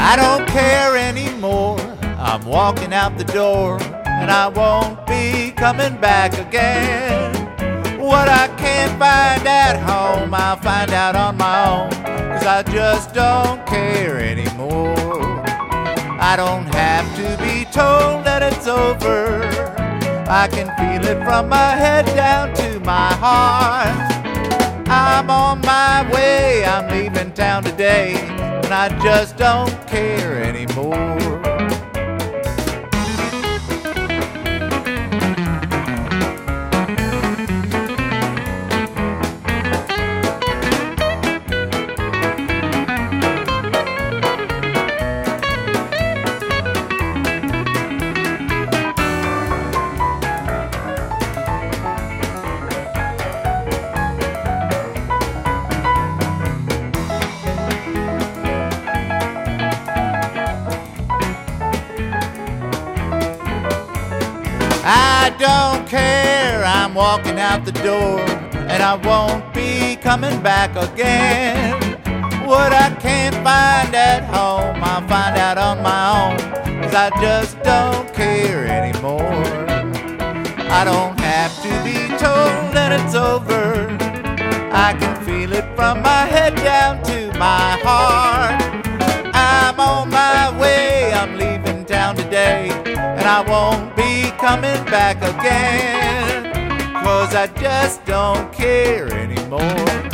I don't care anymore. I'm walking out the door, and I won't be coming back again. What I can't find at home, I'll find out on my own, 'cause I just don't care anymore. I don't have to be told that it's over. I can feel it from my head down to my heart. I'm on my way, I'm leaving town today, and I just don't care anymore. I don't care, I'm walking out the door, and I won't be coming back again. What I can't find at home, I'll find out on my own, 'cause I just don't care anymore. I don't have to be told that it's over. I can feel it from my head down to my heart. I'm on my way, I'm leaving town today, and I won't be coming back again, 'cause I just don't care anymore.